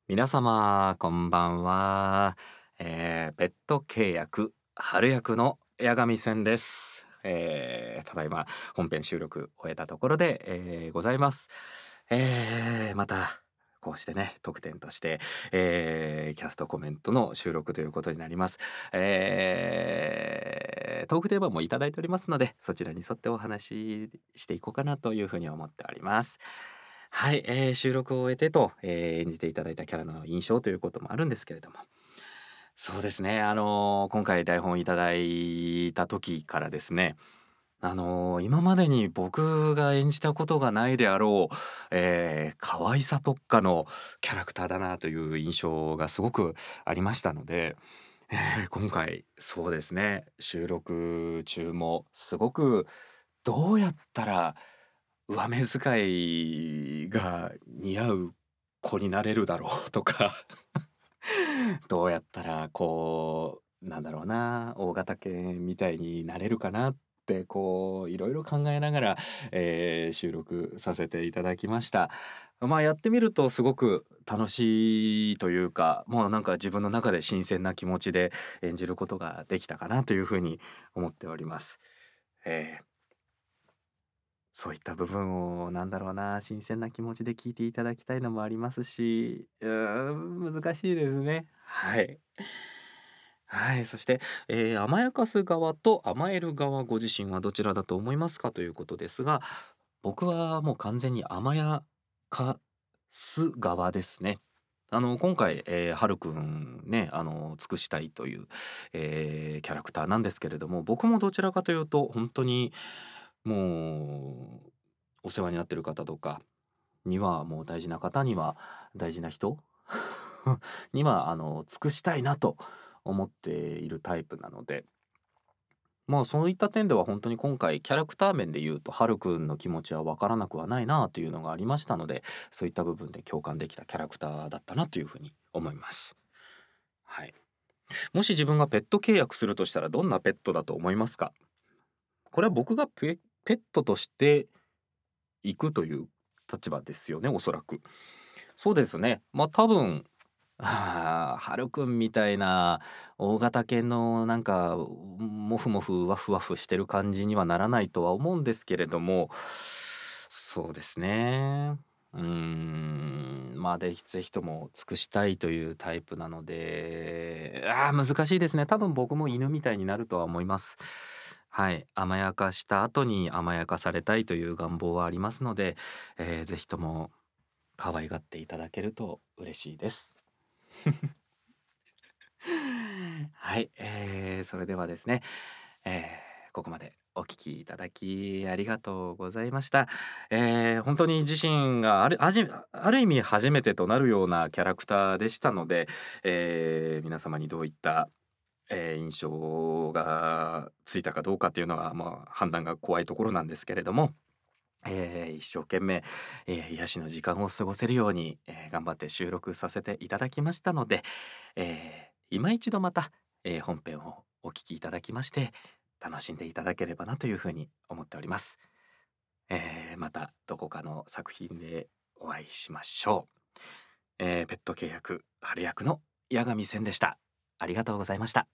皆様こんばんは。ペット契約春役の八神線です。ただいま本編収録終えたところで、ございます。またこうしてね特典として、キャストコメントの収録ということになります。トークテーマもいただいておりますので、そちらに沿ってお話ししていこうかなというふうに思っております。はい、収録を終えてと、演じていただいたキャラの印象ということもあるんですけれども、そうですね、今回台本をいただいた時からですね、今までに僕が演じたことがないであろう、可愛さ特化のキャラクターだなという印象がすごくありましたので、今回そうですね、収録中もすごくどうやったら上目遣いが似合う子になれるだろうとかどうやったらこうなんだろうな、大型犬みたいになれるかなってこういろいろ考えながら、収録させていただきました。まあやってみるとすごく楽しいというか、もうなんか自分の中で新鮮な気持ちで演じることができたかなというふうに思っております。えーそういった部分をなんだろうな、新鮮な気持ちで聞いていただきたいのもありますし、難しいですね。はい。はい、そして、甘やかす側と甘える側、ご自身はどちらだと思いますかということですが、僕はもう完全に甘やかす側ですね。今回、はるくんね、尽くしたいという、キャラクターなんですけれども、僕もどちらかというと、本当にもう、お世話になってる方とかには、もう大事な方には、大事な人には、尽くしたいなと思っているタイプなので、まあ、そういった点では本当に今回キャラクター面で言うと、はるくんの気持ちは分からなくはないなというのがありましたので、そういった部分で共感できたキャラクターだったなというふうに思います。はい。もし自分がペット契約するとしたらどんなペットだと思いますか？これは僕がペットとして行くという立場ですよね、おそらく。そうですね。ま、多分、はるくんみたいな大型犬のなんか、モフモフワフワフしてる感じにはならないとは思うんですけれども、そうですね。ま、ぜひとも尽くしたいというタイプなので、難しいですね。多分僕も犬みたいになるとは思います。はい、甘やかした後に甘やかされたいという願望はありますので、ぜひとも可愛がっていただけると嬉しいです。はい、それではですね、ここまでお聞きいただきありがとうございました。本当に自身がある意味初めてとなるようなキャラクターでしたので、皆様にどういった、印象がついたかどうかっていうのは、まあ、判断が怖いところなんですけれども、一生懸命、癒しの時間を過ごせるように、頑張って収録させていただきましたので、今一度また、本編をお聞きいただきまして、楽しんでいただければなというふうに思っております。またどこかの作品でお会いしましょう。ペット契約春役の八神千でした。ありがとうございました。